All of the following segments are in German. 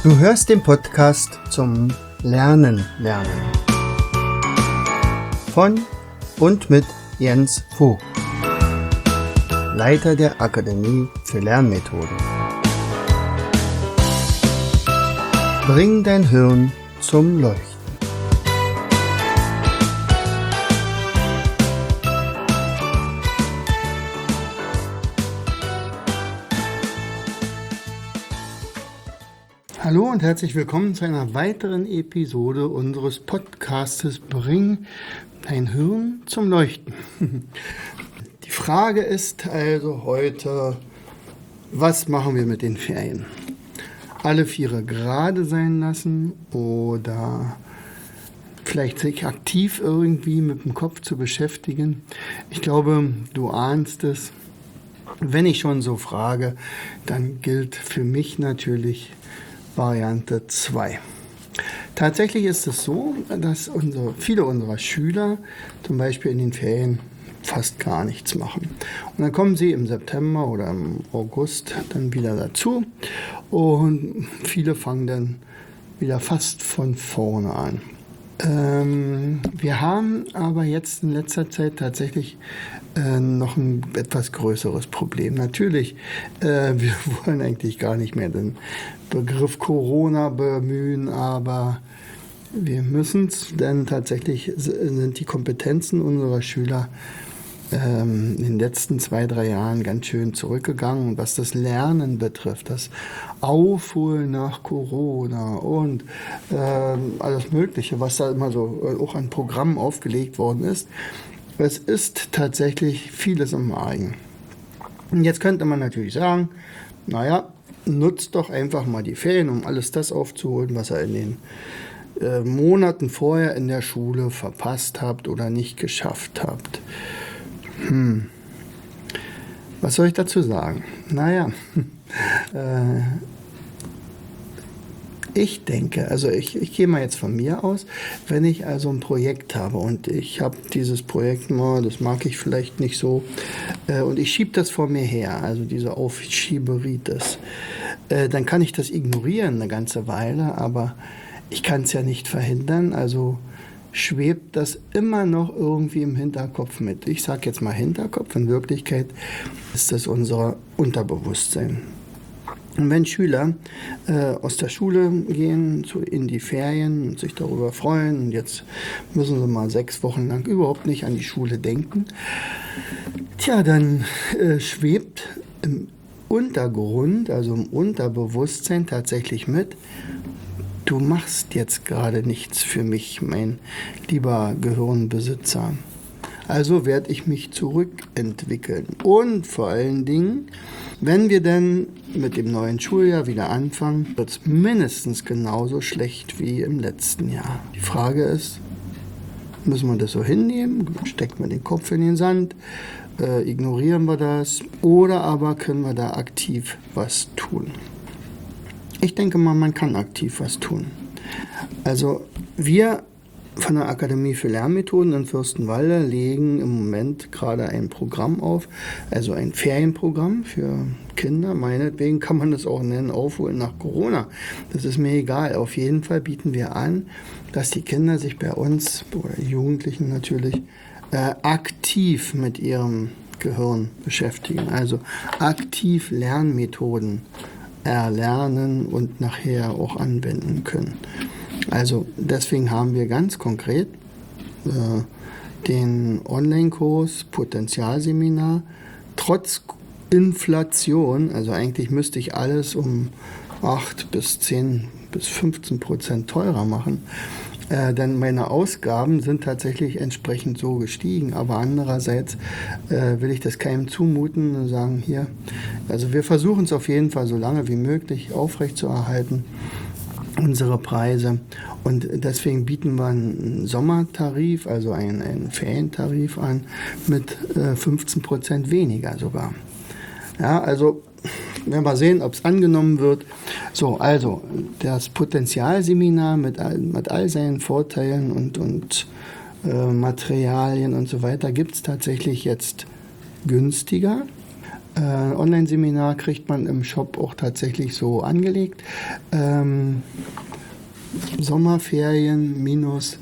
Du hörst den Podcast zum Lernen. Von und mit Jens Vogt, Leiter der Akademie für Lernmethoden. Bring dein Hirn zum Leuchten. Hallo und herzlich willkommen zu einer weiteren Episode unseres Podcastes Bring dein Hirn zum Leuchten. Die Frage ist also heute, was machen wir mit den Ferien? Alle Viere gerade sein lassen oder vielleicht sich aktiv irgendwie mit dem Kopf zu beschäftigen? Ich glaube, du ahnst es. Wenn ich schon so frage, dann gilt für mich natürlich Variante 2. Tatsächlich ist es so, dass viele unserer Schüler zum Beispiel in den Ferien fast gar nichts machen. Und dann kommen sie im September oder im August dann wieder dazu und viele fangen dann wieder fast von vorne an. Wir haben aber jetzt in letzter Zeit tatsächlich noch ein etwas größeres Problem. Natürlich, wir wollen eigentlich gar nicht mehr den Begriff Corona bemühen, aber wir müssen es, denn tatsächlich sind die Kompetenzen unserer Schüler in den letzten 2-3 Jahren ganz schön zurückgegangen. Und was das Lernen betrifft, das Aufholen nach Corona und alles Mögliche, was da immer so auch an Programmen aufgelegt worden ist, es ist tatsächlich vieles im Argen. Und jetzt könnte man natürlich sagen, naja, nutzt doch einfach mal die Ferien, um alles das aufzuholen, was ihr in den Monaten vorher in der Schule verpasst habt oder nicht geschafft habt. Was soll ich dazu sagen? Naja, ich denke, also ich gehe mal jetzt von mir aus, wenn ich also ein Projekt habe und ich habe dieses Projekt mal, das mag ich vielleicht nicht so, und ich schiebe das vor mir her, also diese Aufschieberitis, dann kann ich das ignorieren eine ganze Weile, aber ich kann es ja nicht verhindern, also schwebt das immer noch irgendwie im Hinterkopf mit. Ich sage jetzt mal Hinterkopf, in Wirklichkeit ist das unser Unterbewusstsein. Und wenn Schüler aus der Schule gehen, in die Ferien und sich darüber freuen, und jetzt müssen sie mal 6 Wochen lang überhaupt nicht an die Schule denken, dann schwebt im Untergrund, also im Unterbewusstsein tatsächlich mit, du machst jetzt gerade nichts für mich, mein lieber Gehirnbesitzer. Also werde ich mich zurückentwickeln. Und vor allen Dingen, wenn wir dann mit dem neuen Schuljahr wieder anfangen, wird es mindestens genauso schlecht wie im letzten Jahr. Die Frage ist, müssen wir das so hinnehmen? Stecken wir den Kopf in den Sand? Ignorieren wir das? Oder aber können wir da aktiv was tun? Ich denke mal, man kann aktiv was tun. Also wir von der Akademie für Lernmethoden in Fürstenwalde legen im Moment gerade ein Programm auf, also ein Ferienprogramm für Kinder. Meinetwegen kann man das auch nennen, Aufholen nach Corona. Das ist mir egal. Auf jeden Fall bieten wir an, dass die Kinder sich bei uns, oder die Jugendlichen natürlich, aktiv mit ihrem Gehirn beschäftigen. Also aktiv Lernmethoden erlernen und nachher auch anwenden können. Also deswegen haben wir ganz konkret den Online-Kurs Potenzialseminar trotz Inflation, also eigentlich müsste ich alles um 8 bis 10 bis 15% teurer machen, denn meine Ausgaben sind tatsächlich entsprechend so gestiegen, aber andererseits will ich das keinem zumuten und sagen, hier, also wir versuchen es auf jeden Fall so lange wie möglich aufrechtzuerhalten, unsere Preise, und deswegen bieten wir einen Sommertarif, also einen Ferientarif an mit 15% weniger sogar. Ja, also werden wir sehen, ob es angenommen wird. So, also das Potenzialseminar mit all seinen Vorteilen und Materialien und so weiter gibt es tatsächlich jetzt günstiger. Online-Seminar kriegt man im Shop auch tatsächlich so angelegt. Sommerferien minus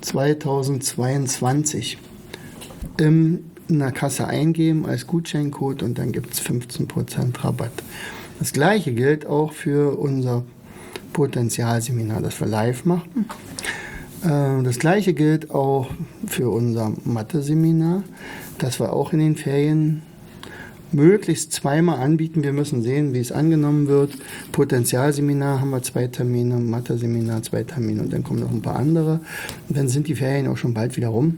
2022 in der Kasse eingeben als Gutscheincode und dann gibt es 15% Rabatt. Das gleiche gilt auch für unser Potenzialseminar, das wir live machen. Das gleiche gilt auch für unser Mathe-Seminar, das wir auch in den Ferien möglichst zweimal anbieten. Wir müssen sehen, wie es angenommen wird. Potenzialseminar haben wir 2 Termine, Mathe-Seminar 2 Termine und dann kommen noch ein paar andere. Und dann sind die Ferien auch schon bald wieder rum.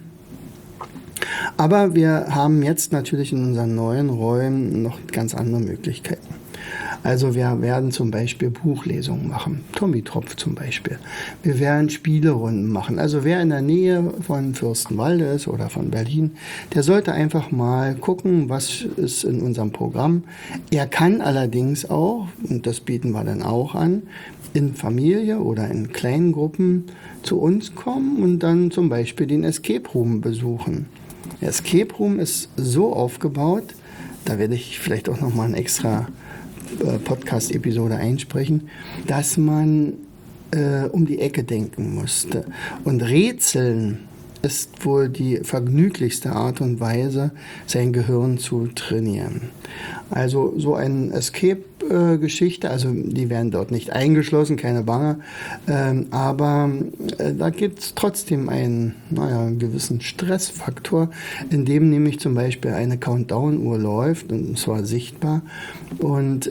Aber wir haben jetzt natürlich in unseren neuen Räumen noch ganz andere Möglichkeiten. Also wir werden zum Beispiel Buchlesungen machen, Tommy Tropf zum Beispiel. Wir werden Spielerunden machen. Also wer in der Nähe von Fürstenwalde ist oder von Berlin, der sollte einfach mal gucken, was ist in unserem Programm. Er kann allerdings auch, und das bieten wir dann auch an, in Familie oder in kleinen Gruppen zu uns kommen und dann zum Beispiel den Escape Room besuchen. Der Escape Room ist so aufgebaut, da werde ich vielleicht auch nochmal ein extra Podcast-Episode einsprechen, dass man um die Ecke denken musste. Und Rätseln ist wohl die vergnüglichste Art und Weise, sein Gehirn zu trainieren. Also so eine Escape-Geschichte, also die werden dort nicht eingeschlossen, keine Bange, aber da gibt es trotzdem einen gewissen Stressfaktor, in dem nämlich zum Beispiel eine Countdown-Uhr läuft, und zwar sichtbar, und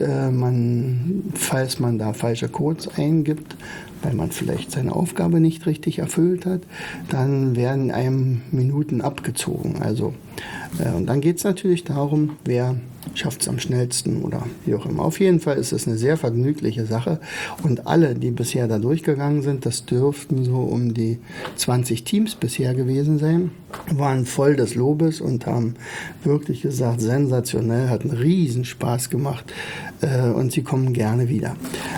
falls man da falsche Codes eingibt, weil man vielleicht seine Aufgabe nicht richtig erfüllt hat, dann werden einem Minuten abgezogen. Also, und dann geht es natürlich darum, wer schafft es am schnellsten oder wie auch immer. Auf jeden Fall ist es eine sehr vergnügliche Sache und alle, die bisher da durchgegangen sind, das dürften so um die 20 Teams bisher gewesen sein, waren voll des Lobes und haben wirklich gesagt, sensationell, hat einen Riesenspaß gemacht und sie kommen gerne wieder.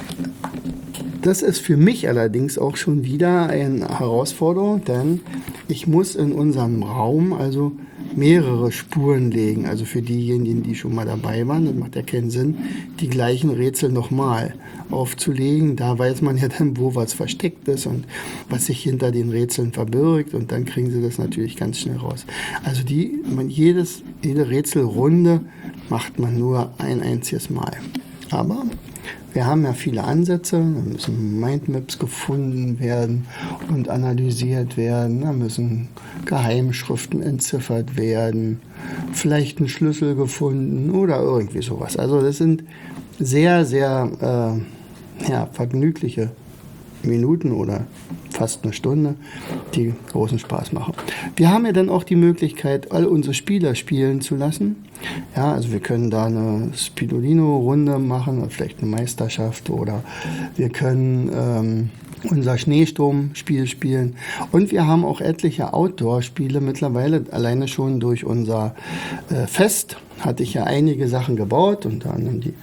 Das ist für mich allerdings auch schon wieder eine Herausforderung, denn ich muss in unserem Raum also mehrere Spuren legen. Also für diejenigen, die schon mal dabei waren, das macht ja keinen Sinn, die gleichen Rätsel nochmal aufzulegen. Da weiß man ja dann, wo was versteckt ist und was sich hinter den Rätseln verbirgt und dann kriegen sie das natürlich ganz schnell raus. Also jede Rätselrunde macht man nur ein einziges Mal. Aber wir haben ja viele Ansätze, da müssen Mindmaps gefunden werden und analysiert werden, da müssen Geheimschriften entziffert werden, vielleicht ein Schlüssel gefunden oder irgendwie sowas. Also das sind sehr, sehr vergnügliche Minuten oder fast eine Stunde, die großen Spaß machen. Wir haben ja dann auch die Möglichkeit, all unsere Spieler spielen zu lassen. Ja, also wir können da eine Spirulino-Runde machen, oder vielleicht eine Meisterschaft, oder wir können unser Schneesturmspiel spielen. Und wir haben auch etliche Outdoor-Spiele mittlerweile, alleine schon durch unser Fest hatte ich ja einige Sachen gebaut, unter anderem die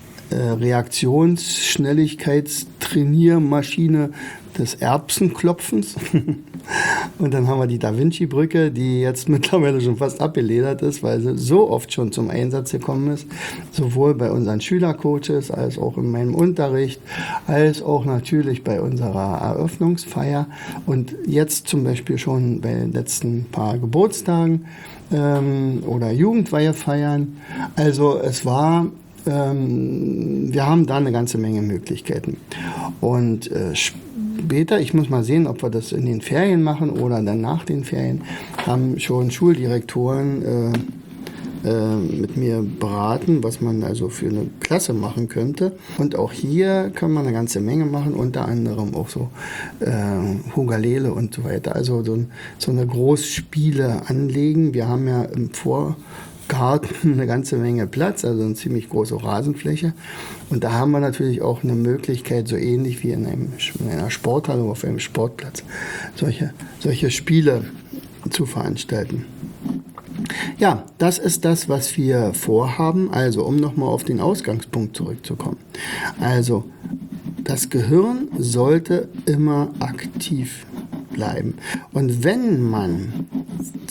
Reaktionsschnelligkeitstrainiermaschine des Erbsenklopfens. Und dann haben wir die Da Vinci-Brücke, die jetzt mittlerweile schon fast abgeledert ist, weil sie so oft schon zum Einsatz gekommen ist, sowohl bei unseren Schülercoaches als auch in meinem Unterricht, als auch natürlich bei unserer Eröffnungsfeier und jetzt zum Beispiel schon bei den letzten paar Geburtstagen oder Jugendweihefeiern. Also es war wir haben da eine ganze Menge Möglichkeiten. Und später, ich muss mal sehen, ob wir das in den Ferien machen oder dann nach den Ferien, haben schon Schuldirektoren mit mir beraten, was man also für eine Klasse machen könnte. Und auch hier kann man eine ganze Menge machen, unter anderem auch so Hugalele und so weiter. Also so eine Großspiele anlegen. Wir haben ja im Vorgarten eine ganze Menge Platz, also eine ziemlich große Rasenfläche. Und da haben wir natürlich auch eine Möglichkeit, so ähnlich wie in einer Sporthalle oder auf einem Sportplatz, solche Spiele zu veranstalten. Ja, das ist das, was wir vorhaben. Also, um nochmal auf den Ausgangspunkt zurückzukommen. Also, das Gehirn sollte immer aktiv bleiben. Und wenn man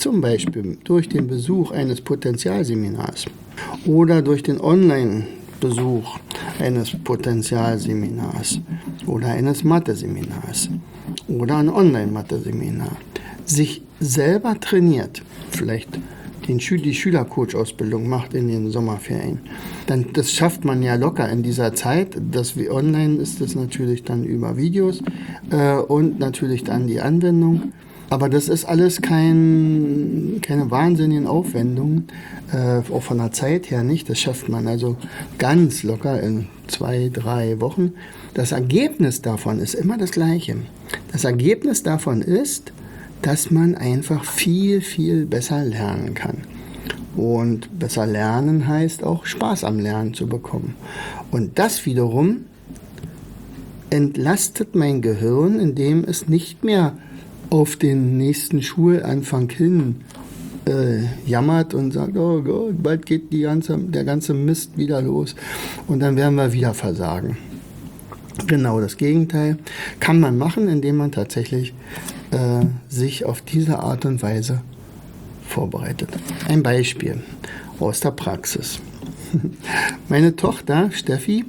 zum Beispiel durch den Besuch eines Potenzialseminars oder durch den Online-Besuch eines Potenzialseminars oder eines Mathe-Seminars oder ein Online-Mathe-Seminar sich selber trainiert, vielleicht die Schülercoach-Ausbildung macht in den Sommerferien, dann das schafft man ja locker in dieser Zeit. Online ist es natürlich dann über Videos und natürlich dann die Anwendung. Aber das ist alles keine wahnsinnigen Aufwendungen, auch von der Zeit her nicht. Das schafft man also ganz locker in 2-3 Wochen. Das Ergebnis davon ist immer das gleiche. Das Ergebnis davon ist, dass man einfach viel, viel besser lernen kann. Und besser lernen heißt auch Spaß am Lernen zu bekommen. Und das wiederum entlastet mein Gehirn, indem es nicht mehr auf den nächsten Schulanfang hin jammert und sagt, oh Gott, bald geht der ganze Mist wieder los und dann werden wir wieder versagen. Genau das Gegenteil kann man machen, indem man tatsächlich sich auf diese Art und Weise vorbereitet. Ein Beispiel aus der Praxis. Meine Tochter Steffi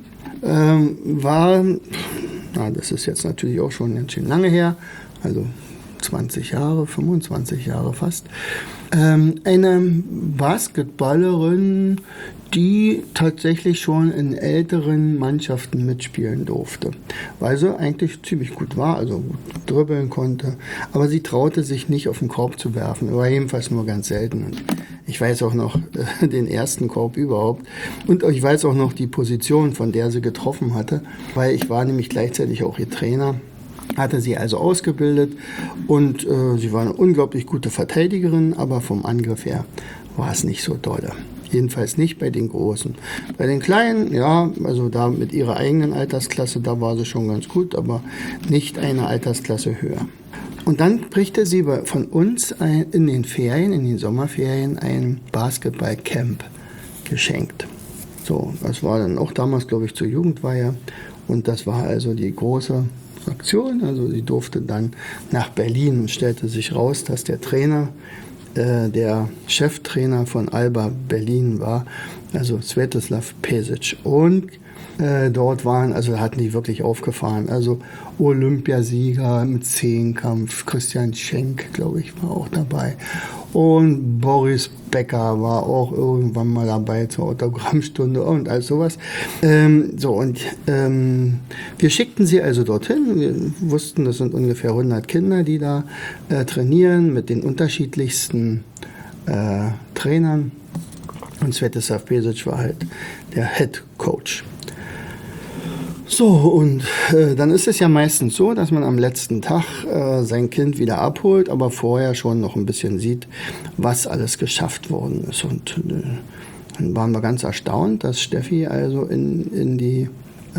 das ist jetzt natürlich auch schon ganz schön lange her, also 20 Jahre, 25 Jahre fast, eine Basketballerin, die tatsächlich schon in älteren Mannschaften mitspielen durfte, weil sie eigentlich ziemlich gut war, also gut dribbeln konnte, aber sie traute sich nicht auf den Korb zu werfen, oder jedenfalls nur ganz selten. Und ich weiß auch noch den ersten Korb überhaupt und ich weiß auch noch die Position, von der sie getroffen hatte, weil ich war nämlich gleichzeitig auch ihr Trainer. Hatte sie also ausgebildet und sie war eine unglaublich gute Verteidigerin, aber vom Angriff her war es nicht so dolle. Jedenfalls nicht bei den Großen. Bei den Kleinen, ja, also da mit ihrer eigenen Altersklasse, da war sie schon ganz gut, aber nicht eine Altersklasse höher. Und dann kriegte sie von uns in den Sommerferien, ein Basketballcamp geschenkt. So, das war dann auch damals, glaube ich, zur Jugendweihe und das war also die große Aktion. Also sie durfte dann nach Berlin und stellte sich raus, dass der Trainer, der Cheftrainer von Alba Berlin war, also Svetislav Pesic. Und dort hatten die wirklich aufgefahren. Also Olympiasieger mit Zehnkampf, Christian Schenk, glaube ich, war auch dabei. Und Boris Becker war auch irgendwann mal dabei zur Autogrammstunde und all sowas. Wir schickten sie also dorthin. Wir wussten, das sind ungefähr 100 Kinder, die da trainieren mit den unterschiedlichsten Trainern. Und Svetislav Pesic war halt der Head Coach. So, und dann ist es ja meistens so, dass man am letzten Tag sein Kind wieder abholt, aber vorher schon noch ein bisschen sieht, was alles geschafft worden ist. Und dann waren wir ganz erstaunt, dass Steffi also in die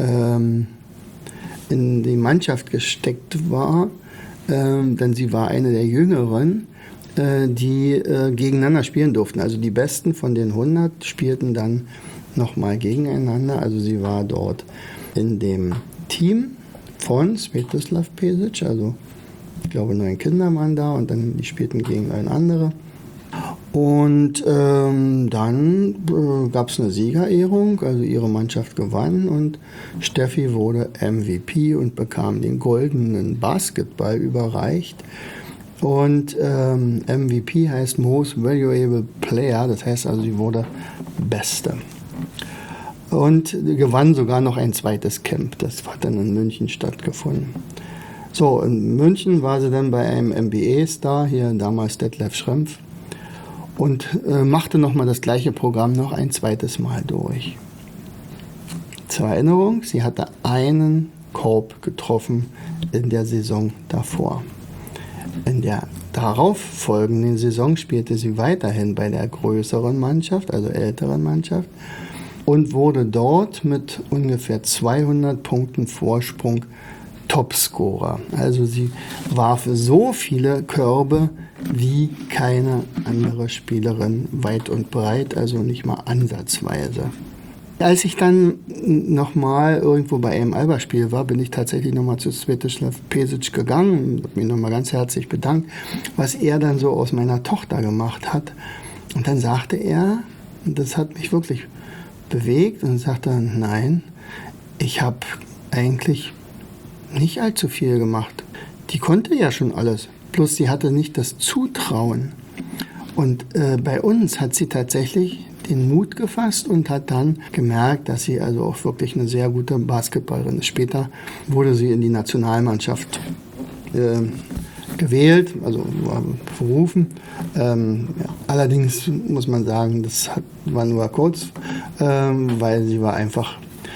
Mannschaft gesteckt war, denn sie war eine der Jüngeren, die gegeneinander spielen durften. Also die Besten von den 100 spielten dann nochmal gegeneinander. Also sie war dort in dem Team von Svetislav Pesic, also ich glaube 9 Kinder waren da und dann die spielten gegen ein andere. Und dann gab es eine Siegerehrung, also ihre Mannschaft gewann und Steffi wurde MVP und bekam den goldenen Basketball überreicht. Und MVP heißt Most Valuable Player, das heißt also, sie wurde Beste. Und gewann sogar noch ein zweites Camp. Das hat dann in München stattgefunden. So, in München war sie dann bei einem NBA-Star, hier damals Detlef Schrempf, und machte nochmal das gleiche Programm noch ein zweites Mal durch. Zur Erinnerung, sie hatte einen Korb getroffen in der Saison davor. In der darauf folgenden Saison spielte sie weiterhin bei der größeren Mannschaft, also älteren Mannschaft, und wurde dort mit ungefähr 200 Punkten Vorsprung Topscorer. Also sie warf so viele Körbe wie keine andere Spielerin weit und breit, also nicht mal ansatzweise. Als ich dann nochmal irgendwo bei einem Alba-Spiel war, bin ich tatsächlich nochmal zu Svetislav Pesic gegangen und habe mich nochmal ganz herzlich bedankt, was er dann so aus meiner Tochter gemacht hat. Und dann sagte er, und das hat mich wirklich bewegt, und sagte, nein, ich habe eigentlich nicht allzu viel gemacht. Die konnte ja schon alles, bloß sie hatte nicht das Zutrauen. Und bei uns hat sie tatsächlich den Mut gefasst und hat dann gemerkt, dass sie also auch wirklich eine sehr gute Basketballerin ist. Später wurde sie in die Nationalmannschaft gewählt, also war berufen. Allerdings muss man sagen, war nur kurz, weil sie war einfach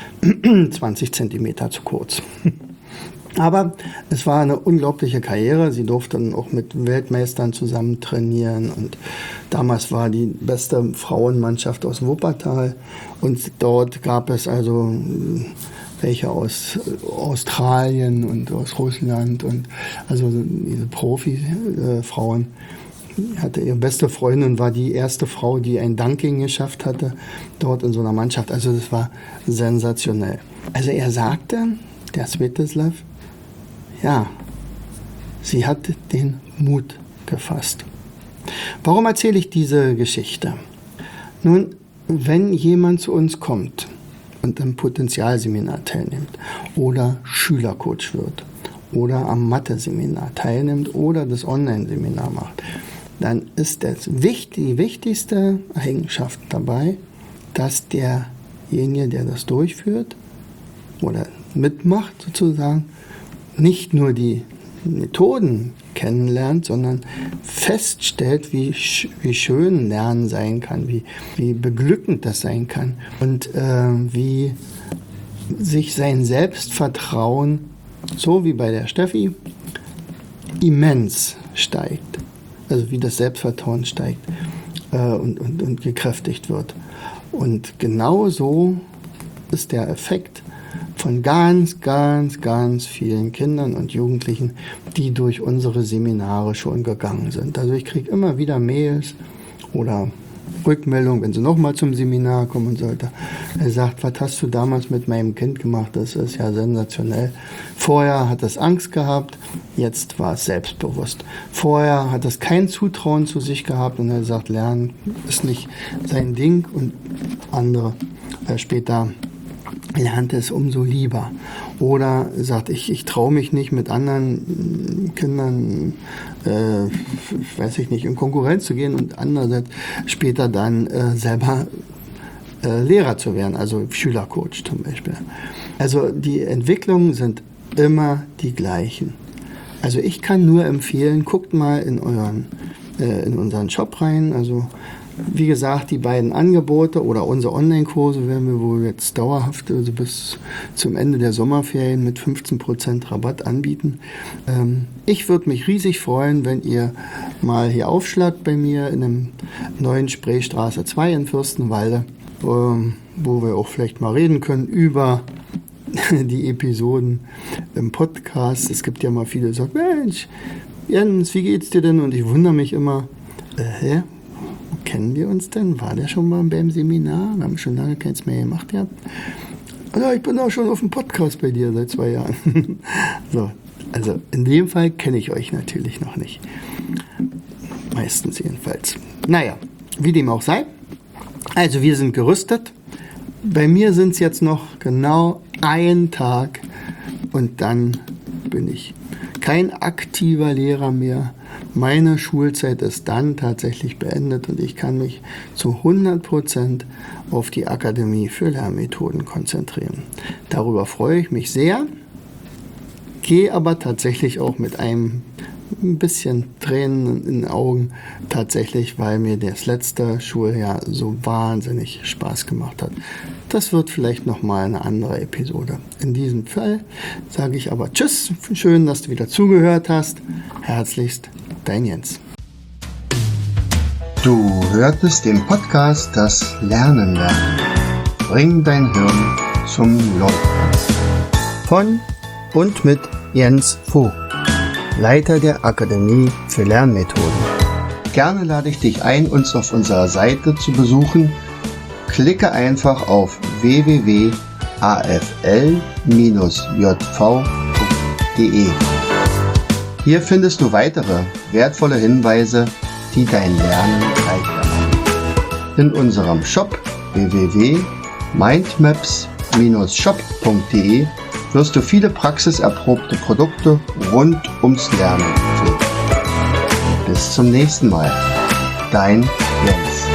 20 Zentimeter zu kurz. Aber es war eine unglaubliche Karriere. Sie durfte dann auch mit Weltmeistern zusammen trainieren. Und damals war die beste Frauenmannschaft aus Wuppertal. Und dort gab es also welche aus Australien und aus Russland. Und also diese Profi-Frauen. Hatte ihre beste Freundin, war die erste Frau, die ein Dunking geschafft hatte, dort in so einer Mannschaft. Also das war sensationell. Also er sagte, der Svetislav, ja, sie hat den Mut gefasst. Warum erzähle ich diese Geschichte? Nun, wenn jemand zu uns kommt und am Potenzialseminar teilnimmt oder Schülercoach wird oder am Mathe-Seminar teilnimmt oder das Online-Seminar macht, dann ist die wichtigste Eigenschaft dabei, dass derjenige, der das durchführt oder mitmacht sozusagen, nicht nur die Methoden kennenlernt, sondern feststellt, wie schön Lernen sein kann, wie beglückend das sein kann und wie sich sein Selbstvertrauen, so wie bei der Steffi, immens steigt. Also wie das Selbstvertrauen steigt und gekräftigt wird. Und genau so ist der Effekt von ganz, ganz, ganz vielen Kindern und Jugendlichen, die durch unsere Seminare schon gegangen sind. Also ich kriege immer wieder Mails oder Rückmeldungen, wenn sie nochmal zum Seminar kommen sollte. Er sagt, was hast du damals mit meinem Kind gemacht? Das ist ja sensationell. Vorher hat es Angst gehabt, jetzt war es selbstbewusst. Vorher hat es kein Zutrauen zu sich gehabt und er sagt, Lernen ist nicht sein Ding und andere später lernt es umso lieber. Oder sagt, ich traue mich nicht mit anderen Kindern, weiß ich nicht, in Konkurrenz zu gehen und andererseits später dann selber Lehrer zu werden, also Schülercoach zum Beispiel. Also die Entwicklungen sind immer die gleichen. Also ich kann nur empfehlen, guckt mal in unseren Shop rein, also wie gesagt, die beiden Angebote oder unsere Online-Kurse werden wir wohl jetzt dauerhaft, also bis zum Ende der Sommerferien mit 15% Rabatt anbieten. Ich würde mich riesig freuen, wenn ihr mal hier aufschlagt bei mir in dem neuen Spreestraße 2 in Fürstenwalde, wo wir auch vielleicht mal reden können über die Episoden im Podcast. Es gibt ja mal viele, die sagen, Mensch, Jens, wie geht's dir denn? Und ich wundere mich immer, kennen wir uns denn? War der schon mal beim Seminar? Wir haben schon lange keins mehr gemacht gehabt. Also ich bin auch schon auf dem Podcast bei dir seit 2 Jahren. So, also in dem Fall kenne ich euch natürlich noch nicht. Meistens jedenfalls. Naja, wie dem auch sei. Also wir sind gerüstet. Bei mir sind es jetzt noch genau 1 Tag und dann bin ich kein aktiver Lehrer mehr. Meine Schulzeit ist dann tatsächlich beendet und ich kann mich zu 100% auf die Akademie für Lernmethoden konzentrieren. Darüber freue ich mich sehr, gehe aber tatsächlich auch mit ein bisschen Tränen in den Augen, tatsächlich, weil mir das letzte Schuljahr so wahnsinnig Spaß gemacht hat. Das wird vielleicht nochmal eine andere Episode. In diesem Fall sage ich aber Tschüss, schön, dass du wieder zugehört hast. Herzlichst, dein Jens. Du hörtest den Podcast Das Lernen lernen. Bring dein Hirn zum Laufen. Von und mit Jens Vogt, Leiter der Akademie für Lernmethoden. Gerne lade ich dich ein, uns auf unserer Seite zu besuchen. Klicke einfach auf www.afl-jv.de. Hier findest du weitere wertvolle Hinweise, die dein Lernen leichter machen. In unserem Shop www.mindmaps-shop.de wirst du viele praxiserprobte Produkte rund ums Lernen finden. Bis zum nächsten Mal. Dein Jens.